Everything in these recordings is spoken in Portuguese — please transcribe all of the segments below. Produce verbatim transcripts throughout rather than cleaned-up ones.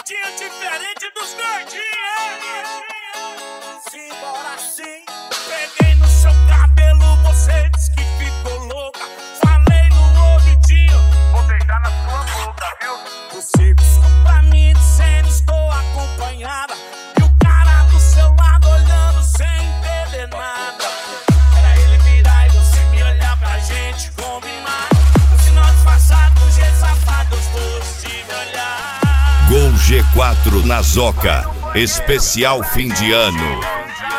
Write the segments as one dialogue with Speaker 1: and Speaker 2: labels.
Speaker 1: jeitinho diferente dos gordinhos. Simbora sim. Peguei no seu cabelo, você disse que ficou louca. Falei no ouvidinho, vou beijar na sua boca, viu? Você piscou pra mim dizendo estou acompanhada. E o cara do seu lado olhando sem entender nada. Era ele virar e você me olhar pra gente combinar. No final disfarçado, do jeito safado, gostoso de me olhar.
Speaker 2: Gol G quatro na Zoca, especial fim de ano.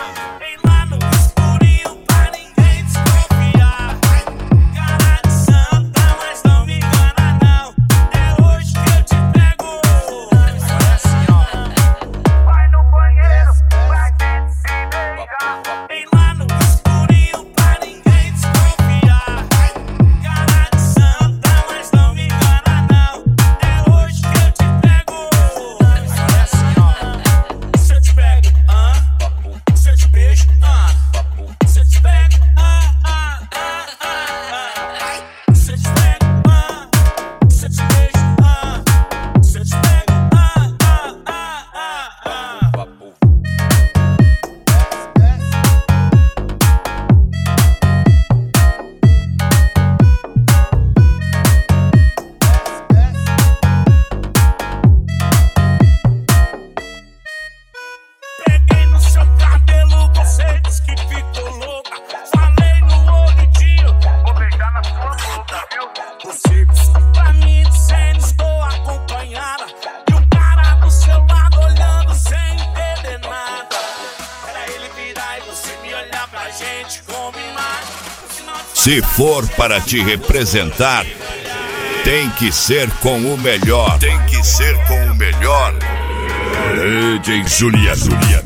Speaker 2: Se for para te representar, tem que ser com o melhor. Tem que ser com o melhor. D J Juliano.